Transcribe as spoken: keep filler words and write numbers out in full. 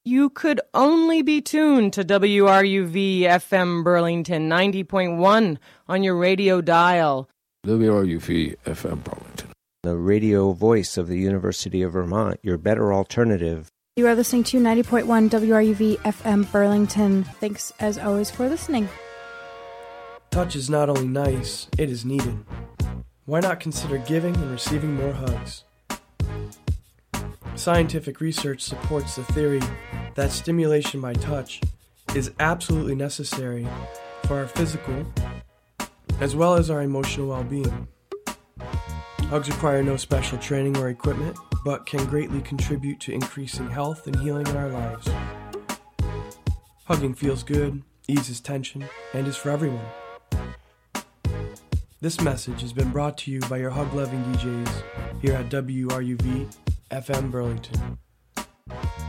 You could only be tuned to W R U V F M Burlington ninety point one on your radio dial. W R U V F M Burlington, the radio voice of the University of Vermont, your better alternative. You are listening to ninety point one W R U V F M Burlington. Thanks, as always, for listening. Touch is not only nice, it is needed. Why not consider giving and receiving more hugs? Scientific research supports the theory that stimulation by touch is absolutely necessary for our physical as well as our emotional well-being. Hugs require no special training or equipment, but can greatly contribute to increasing health and healing in our lives. Hugging feels good, eases tension, and is for everyone. This message has been brought to you by your hug-loving D Js here at W R U V F M Burlington.